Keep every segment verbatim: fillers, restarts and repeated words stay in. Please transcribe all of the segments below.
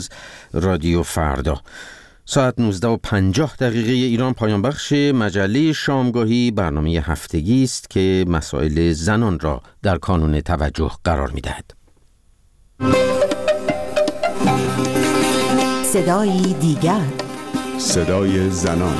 رادیو فردا ساعت نوزده و پنجاه دقیقه ایران پایان بخش مجله شامگاهی برنامه هفتگی است که مسائل زنان را در کانون توجه قرار می‌دهد. صدای دیگر، صدای زنان.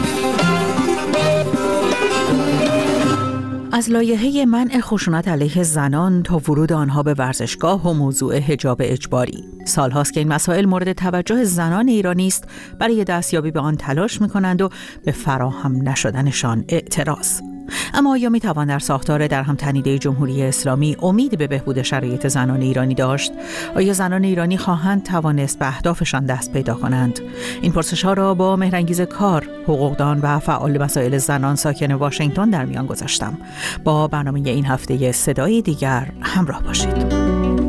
از لایحه منع خشونت علیه زنان تا ورود آنها به ورزشگاه و موضوع حجاب اجباری، سالهاست که این مسائل مورد توجه زنان ایرانی است. برای دستیابی به آن تلاش می‌کنند و به فراهم نشدنشان اعتراض. اما آیا می‌توان در ساختار در هم تنیده جمهوری اسلامی امید به بهبود شرایط زنان ایرانی داشت؟ آیا زنان ایرانی خواهند توانست به اهدافشان دست پیدا کنند؟ این پرسش‌ها را با مهرانگیز کار، حقوقدان و فعال مسائل زنان ساکن واشنگتن در میان گذاشتم. با برنامه این هفته صدای دیگر همراه باشید.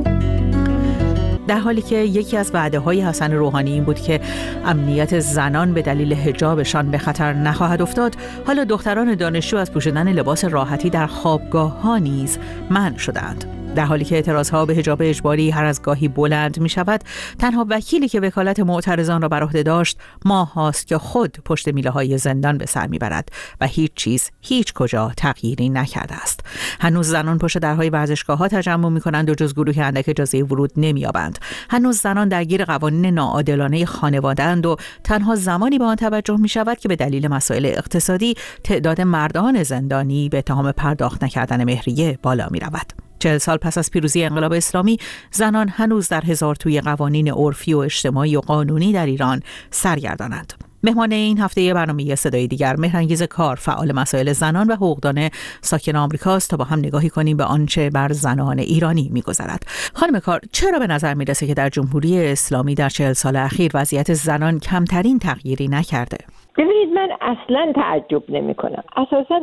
در حالی که یکی از وعده‌های حسن روحانی این بود که امنیت زنان به دلیل حجابشان به خطر نخواهد افتاد، حالا دختران دانشجو از پوشیدن لباس راحتی در خوابگاه‌ها نیز منع شدند. در حالی که اعتراضها به حجاب اجباری هر از گاهی بلند می شود، تنها وکیلی که وکالت معترضان را بر عهده داشت ماه هاست که خود پشت میله های زندان به سر می برد و هیچ چیز هیچ کجا تغییری نکرده است. هنوز زنان پشت درهای ورزشگاه ها تجمع می کنند و جز گروه اندک اجازه ورود نمی یابند. هنوز زنان درگیر قوانین ناعادلانه خانواده‌اند و تنها زمانی به آن توجه می شود که به دلیل مسائل اقتصادی تعداد مردان زندانی به اتهام پرداخت نکردن مهریه بالا می رود. چهل سال پس از پیروزی انقلاب اسلامی، زنان هنوز در هزار توی قوانین عرفی و اجتماعی و قانونی در ایران سرگردانند. مهمان این هفته برنامه صدای دیگر مهرانگیز کار، فعال مسائل زنان و حقوقدان ساکن آمریکاست تا با هم نگاهی کنیم به آنچه بر زنان ایرانی می‌گذرد. خانم کار، چرا به نظر می‌رسه که در جمهوری اسلامی در چهل سال اخیر وضعیت زنان کمترین تغییری نکرده؟ ببینید، من اصلا تعجب نمی کنم. اساسا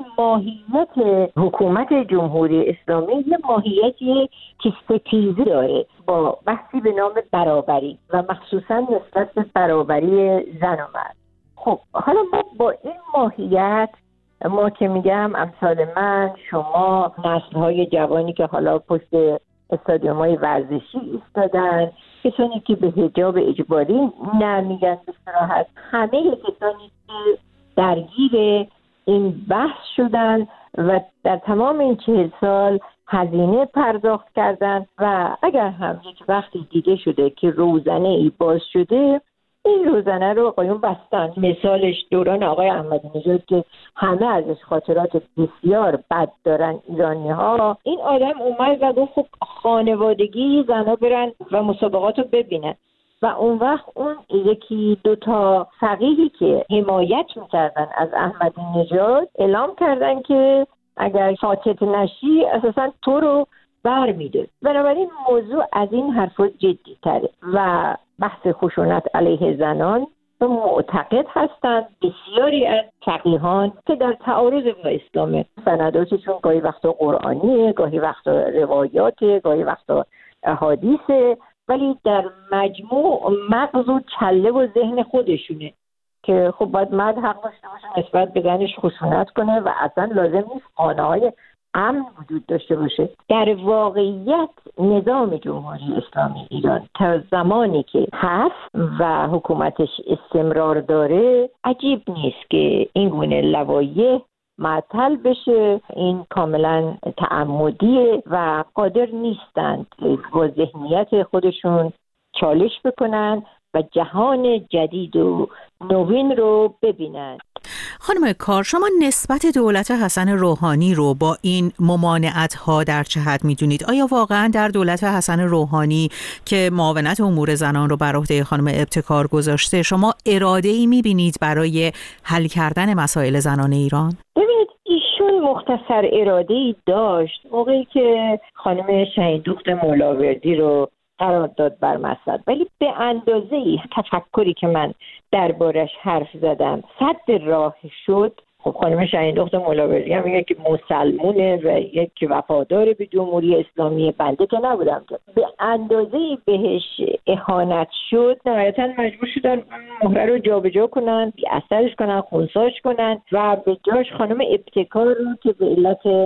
ماهیت حکومت جمهوری اسلامی یه ماهیتی که ستیزی داره با بحثی به نام برابری و مخصوصا نسبت به برابری زن و مرد. خب حالا ما با این ماهیت، ما که میگم امثال من، شما، نسل‌های جوانی که حالا پشت استادیوم‌های ورزشی ایستادن، کسانی که به حجاب اجباری نمیگن به صراحت، همه کسانی که درگیر این بحث شدن و در تمام این چهل سال هزینه پرداخت کردن و اگر هم یک وقتی دیده شده که روزنه ای باز شده، این روزنه رو آقایون بستن. مثالش دوران آقای احمدی نژاد که همه ازش خاطرات بسیار بد دارن ایرانی ها. این آدم اومد و گفت خب خانوادگی زنها برن و مسابقات رو ببینن و اون وقت اون یکی دوتا فقیهی که حمایت میکردن از احمدی نژاد اعلام کردن که اگر ساکت نشی اساسا تو رو بر میده. بنابراین موضوع از این حرفا جدی تره و بحث خشونت علیه زنان معتقد هستند بسیاری از فقیهان که در تعارض با اسلام، سنداتشون گاهی وقتا قرآنیه، گاهی وقتا روایاته، گاهی وقتا احادیثه، ولی در مجموع مغز و کله و ذهن خودشونه که خب باید مرد حق داشته باشه نسبت به زنش خشونت کنه و اصلا لازم نیست خانه‌های امن وجود داشته باشه. در واقعیت نظام جمهوری اسلامی ایران تا زمانی که هست و حکومتش استمرار داره، عجیب نیست که این گونه لوایح معطل بشه. این کاملا تعمدیه و قادر نیستند با ذهنیت خودشون چالش بکنن و جهان جدید و نوین رو ببینن. خانم کار، شما نسبت دولت حسن روحانی رو با این ممانعت‌ها در چه حد می‌دونید؟ آیا واقعاً در دولت حسن روحانی که معاونت امور زنان رو بر عهده خانم ابتکار گذاشته، شما اراده‌ای می‌بینید برای حل کردن مسائل زنان ایران؟ ببینید، ایشون مختصر اراده‌ای داشت موقعی که خانم شهیندوخت مولاوردی رو قرار داد بر مسئله، ولی به اندازه‌ای تفکری که من دربارش حرف زدم صد راه شد. خب خانم شهیندوخت مولاوردی هم میگه که مسلمونه و یک وفادار به جمهوری اسلامی، بنده که نبودم که به اندازه‌ای بهش اهانت شد، نهایتاً مجبور شدن مهره رو جابجا کنن، بی اثرش کنن، خنثیش کنن و به جاش خانم ابتکار رو که به علت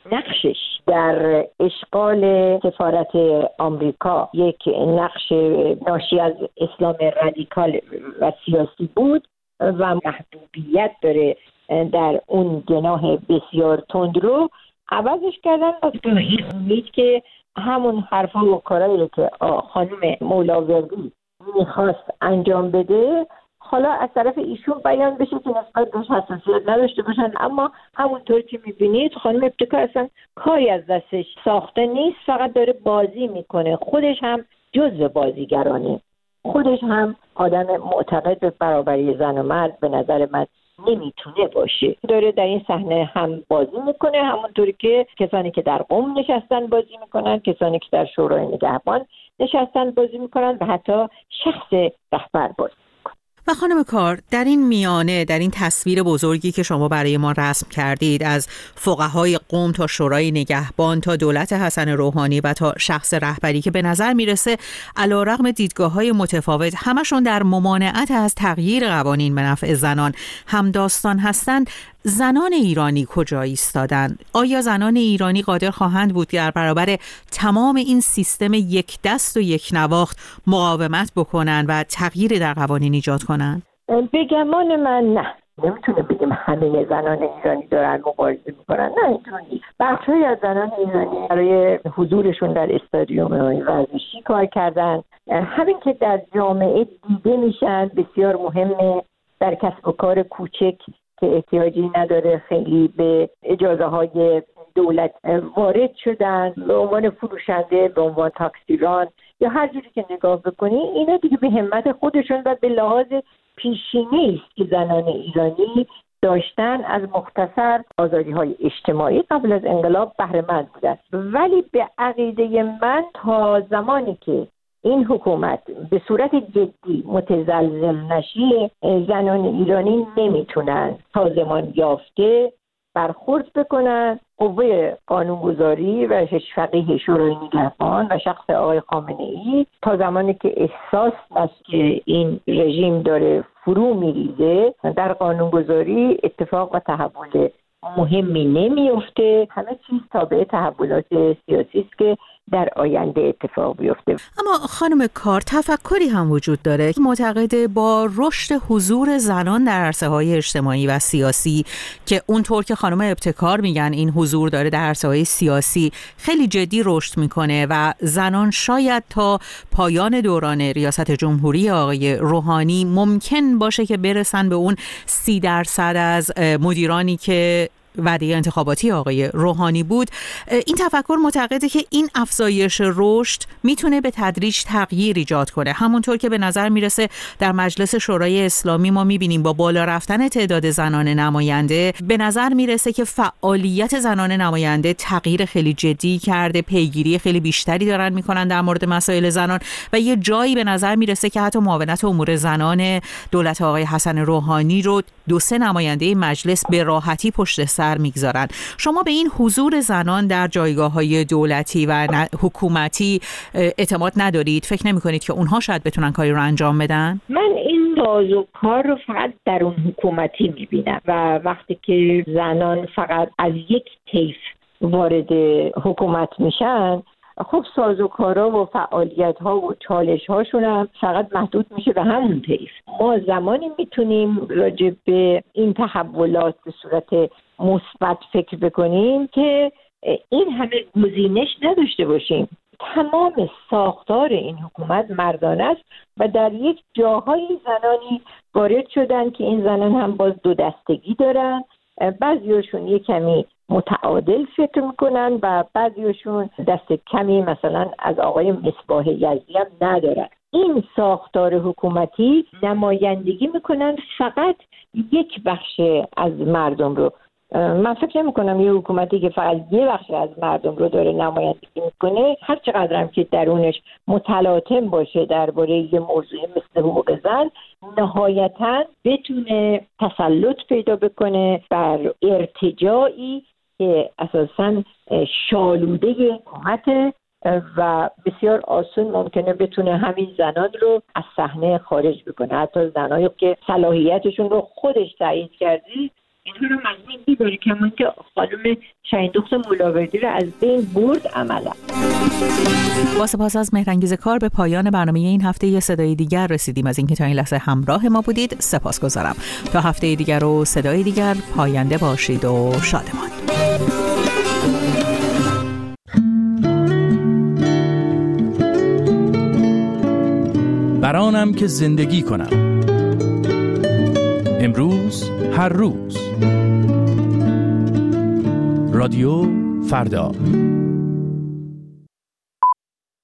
نقشش در اشغال سفارت آمریکا یک نقش ناشی از اسلام رادیکال و سیاسی بود و محدودیت داره در اون جناح بسیار تندرو، عوضش کردن با این امید که همون حرفا و کارایی که خانم مولاوردی میخواست انجام بده حالا از طرف ایشون بیان بشه که نسبت بهش حساسیت نداشته باشن. اما همونطور که میبینید خانم ابتکار اصلا کاری از دستش ساخته نیست، فقط داره بازی میکنه. خودش هم جزء بازیگرانه، خودش هم آدم معتقد به برابری زن و مرد به نظر من نمیتونه باشه. داره در این صحنه هم بازی میکنه، همونطوری که کسانی که در قم نشستن بازی میکنن، کسانی که در شورای نگهبان نشستن بازی میکنن و حتی شخص رهبر بازی. و خانم کار، در این میانه، در این تصویر بزرگی که شما برای ما رسم کردید، از فقهای قم تا شورای نگهبان تا دولت حسن روحانی و تا شخص رهبری که به نظر میرسه علیرغم دیدگاه‌های متفاوت همشون در ممانعت از تغییر قوانین به نفع زنان همداستان هستند، زنان ایرانی کجا ایستادن؟ آیا زنان ایرانی قادر خواهند بود در برابر تمام این سیستم یک دست و یک نواخت مقاومت بکنن و تغییر در قوانین ایجاد کنن؟ به گمان من نه. نمیتونه بگیم همه زنان ایرانی دارن مبارزه میکنن، نه اینطور نیست. بخشی از زنان ایرانی برای حضورشون در استادیوم ورزشی کار کردن، همین که در جامعه دیده میشن بسیار مهمه. در کسب و کار کوچک که احتیاجی نداره خیلی به اجازه های دولت وارد شدن، به عنوان فروشنده، به عنوان تاکسیران یا هر جوری که نگاه بکنی، اینا دیگه به همت خودشون و به لحاظ پیشینه‌ای است که زنان ایرانی داشتن از مختصر آزادی‌های اجتماعی قبل از انقلاب بهره مند بودن. ولی به عقیده من تا زمانی که این حکومت به صورت جدی متزلزل نشه، زنان ایرانی نمیتونن سازمان یافته برخورد بکنن. قوه قانونگذاری و فقیه شورای نگهبان و شخص آقای خامنه‌ای تا زمانی که احساس است که این رژیم داره فرو میریزه در قانونگذاری اتفاق و تحول مهمی نمیفته. همه چیز تابع تحولات سیاسی است که در آینده اتفاق بیفته. اما خانم کار، تفکری هم وجود داره که معتقده با رشد حضور زنان در عرصه‌های اجتماعی و سیاسی که اونطور که خانم ابتکار میگن این حضور داره در عرصه‌های سیاسی خیلی جدی رشد میکنه و زنان شاید تا پایان دوران ریاست جمهوری آقای روحانی ممکن باشه که برسن به اون سی درصد از مدیرانی که وعده انتخاباتی آقای روحانی بود. این تفکر معتقده که این افزایش رشد میتونه به تدریج تغییر ایجاد کنه، همونطور که به نظر میرسه در مجلس شورای اسلامی ما میبینیم با بالا رفتن تعداد زنان نماینده به نظر میرسه که فعالیت زنان نماینده تغییر خیلی جدی کرده، پیگیری خیلی بیشتری دارن میکنن در مورد مسائل زنان و یه جایی به نظر میرسه که حتی معاونت امور زنان دولت آقای حسن روحانی رو دو سه نماینده مجلس به راحتی پشت سر میگذارن. شما به این حضور زنان در جایگاه‌های دولتی و حکومتی اعتماد ندارید؟ فکر نمی‌کنید که اونها شاید بتونن کاری رو انجام بدن؟ من این سازوکار رو فقط در اون حکومتی می‌بینم و وقتی که زنان فقط از یک طیف وارد حکومت میشن، خب سازوکارها و فعالیت‌ها و چالش‌هاشون هم فقط محدود میشه به همون طیف. ما زمانی میتونیم راجع به این تحولات به صورت مثبت فکر بکنیم که این همه گزینش نداشته باشیم. تمام ساختار این حکومت مردانه است و در یک جاهای زنانی وارد شدن که این زنان هم باز دو دستگی دارن، بعضیاشون یک کمی متعادل فکر میکنن و بعضیاشون دست کمی مثلا از آقای مصباح یزدی هم ندارن. این ساختار حکومتی نمایندگی میکنن فقط یک بخش از مردم رو. من فکر نمی کنم یه حکومتی که فقط یه بخش از مردم رو داره نمایندگی میکنه، هر چقدر هم که درونش متلاطم باشه درباره یه موضوع مثل حقوق زن، نهایتاً بتونه تسلط پیدا بکنه بر ارتجاعی که اساساً شالوده حکومت و بسیار آسون ممکنه بتونه همین زنان رو از صحنه خارج بکنه. حتی زنایی که صلاحیتشون رو خودش تایید کردی اینها رو معنی می‌داره که من که خانم شهیندخت ملاوردی رو از بین برد عملا. با سپاس از مهرانگیز کار به پایان برنامه این هفته یه صدای دیگر رسیدیم. از اینکه تا این لحظه همراه ما بودید سپاسگزارم. تا هفته دیگر و صدای دیگر پاینده باشید و شادمان. برانم که زندگی کنم، امروز هر روز. رادیو فردا.